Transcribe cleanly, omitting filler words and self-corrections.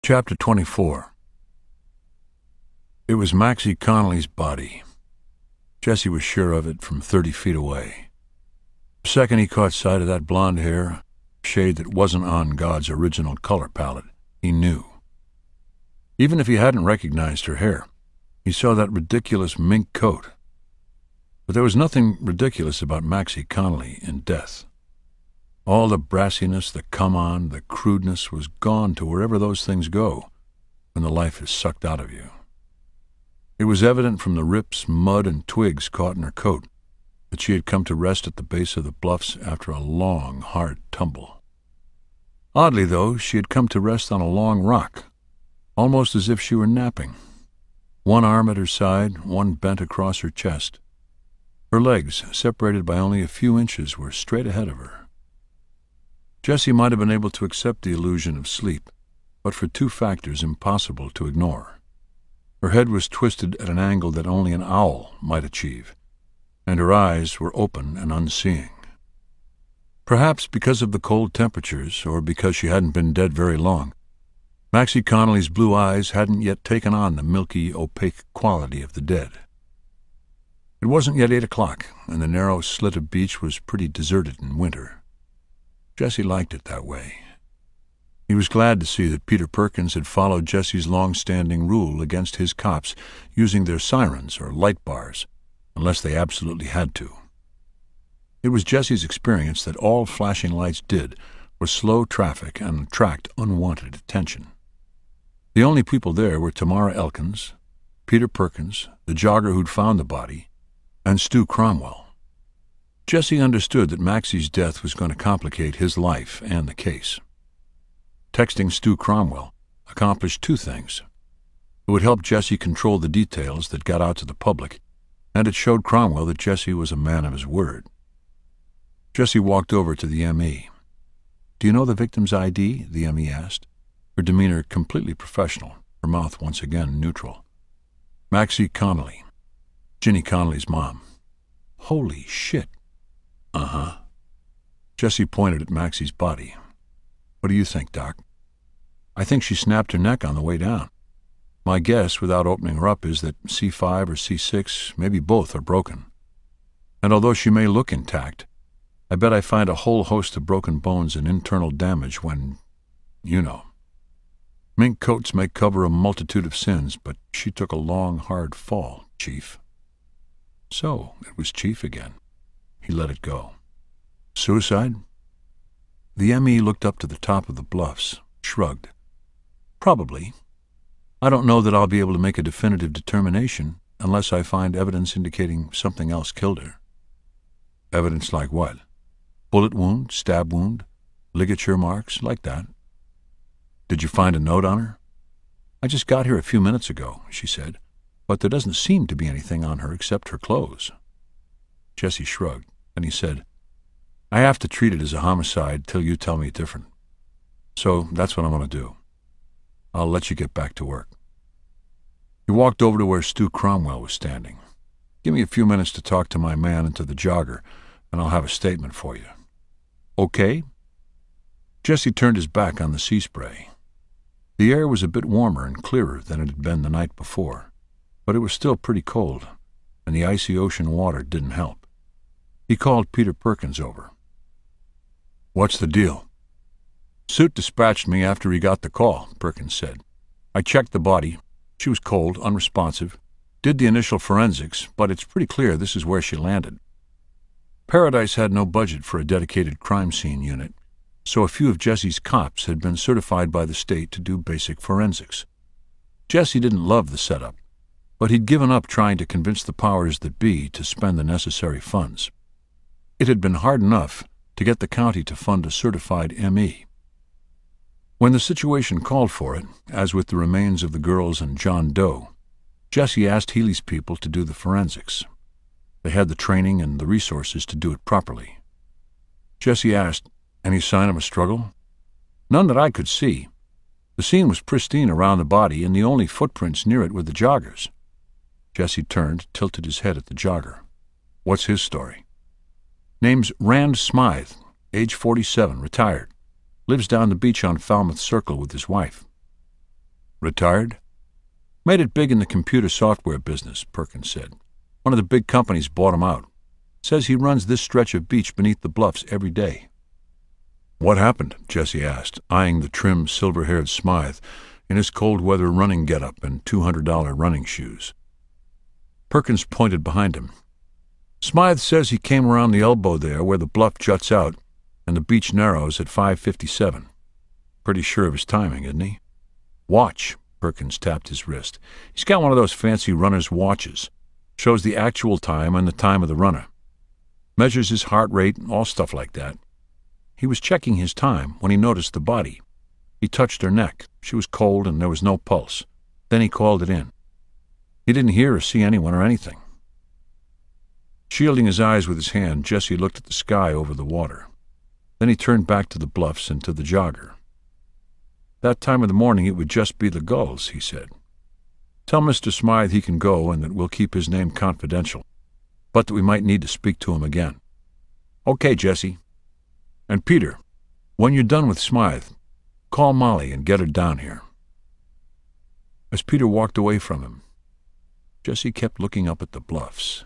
Chapter 24. It was Maxie Connolly's body. Jesse was sure of it from 30 feet away. The second he caught sight of that blonde hair, a shade that wasn't on God's original color palette, he knew. Even if he hadn't recognized her hair, he saw that ridiculous mink coat. But there was nothing ridiculous about Maxie Connolly in death. All the brassiness, the come-on, the crudeness was gone to wherever those things go when the life is sucked out of you. It was evident from the rips, mud, and twigs caught in her coat that she had come to rest at the base of the bluffs after a long, hard tumble. Oddly, though, she had come to rest on a long rock, almost as if she were napping. One arm at her side, one bent across her chest. Her legs, separated by only a few inches, were straight ahead of her. Jesse might have been able to accept the illusion of sleep, but for two factors impossible to ignore. Her head was twisted at an angle that only an owl might achieve, and her eyes were open and unseeing. Perhaps because of the cold temperatures, or because she hadn't been dead very long, Maxie Connolly's blue eyes hadn't yet taken on the milky, opaque quality of the dead. It wasn't yet 8 o'clock, and the narrow slit of beach was pretty deserted in winter. Jesse liked it that way. He was glad to see that Peter Perkins had followed Jesse's long-standing rule against his cops using their sirens or light bars, unless they absolutely had to. It was Jesse's experience that all flashing lights did was slow traffic and attract unwanted attention. The only people there were Tamara Elkins, Peter Perkins, the jogger who'd found the body, and Stu Cromwell. Jesse understood that Maxie's death was going to complicate his life and the case. Texting Stu Cromwell accomplished two things. It would help Jesse control the details that got out to the public, and it showed Cromwell that Jesse was a man of his word. Jesse walked over to the M.E. "Do you know the victim's ID?" the M.E. asked, her demeanor completely professional, her mouth once again neutral. "Maxie Connolly. Ginny Connolly's mom." "Holy shit." "Uh-huh." Jesse pointed at Maxie's body. "What do you think, Doc?" "I think she snapped her neck on the way down. My guess, without opening her up, is that C5 or C6, maybe both, are broken. And although she may look intact, I bet I find a whole host of broken bones and internal damage when, you know. Mink coats may cover a multitude of sins, but she took a long, hard fall, Chief." So it was Chief again. He let it go. "Suicide?" The M.E. looked up to the top of the bluffs, shrugged. "Probably. I don't know that I'll be able to make a definitive determination unless I find evidence indicating something else killed her." "Evidence like what? Bullet wound, stab wound, ligature marks, like that." "Did you find a note on her?" "I just got here a few minutes ago," she said, "but there doesn't seem to be anything on her except her clothes." Jesse shrugged, and he said, "I have to treat it as a homicide till you tell me different. So that's what I'm going to do. I'll let you get back to work." He walked over to where Stu Cromwell was standing. "Give me a few minutes to talk to my man and to the jogger, and I'll have a statement for you." "Okay?" Jesse turned his back on the sea spray. The air was a bit warmer and clearer than it had been the night before, but it was still pretty cold, and the icy ocean water didn't help. He called Peter Perkins over. "What's the deal?" "Suit dispatched me after he got the call," Perkins said. "I checked the body. She was cold, unresponsive. Did the initial forensics, but it's pretty clear this is where she landed. Paradise had no budget for a dedicated crime scene unit, so a few of Jesse's cops had been certified by the state to do basic forensics. Jesse didn't love the setup, but he'd given up trying to convince the powers that be to spend the necessary funds. It had been hard enough to get the county to fund a certified M.E. When the situation called for it, as with the remains of the girls and John Doe, Jesse asked Healy's people to do the forensics. They had the training and the resources to do it properly. Jesse asked, "Any sign of a struggle?" "None that I could see. The scene was pristine around the body, and the only footprints near it were the joggers." Jesse turned, tilted his head at the jogger. "What's his story?" "Name's Rand Smythe, age 47, retired. Lives down the beach on Falmouth Circle with his wife." Retired? Made it big in the computer software business, Perkins said. One of the big companies bought him out. Says he runs this stretch of beach beneath the bluffs every day. What happened? Jesse asked, eyeing the trim, silver-haired Smythe in his cold-weather running getup and $200 running shoes. Perkins pointed behind him. Smythe says he came around the elbow there where the bluff juts out and the beach narrows at 5:57. Pretty sure of his timing, isn't he? Watch. Perkins tapped his wrist. He's got one of those fancy runner's watches. Shows the actual time and the time of the runner. Measures his heart rate, all stuff like that. He was checking his time when he noticed the body. He touched her neck. She was cold and there was no pulse. Then he called it in. He didn't hear or see anyone or anything. Shielding his eyes with his hand, Jesse looked at the sky over the water. Then he turned back to the bluffs and to the jogger. That time of the morning it would just be the gulls, he said. Tell Mr. Smythe he can go and that we'll keep his name confidential, but that we might need to speak to him again. Okay, Jesse. And Peter, when you're done with Smythe, call Molly and get her down here. As Peter walked away from him, Jesse kept looking up at the bluffs.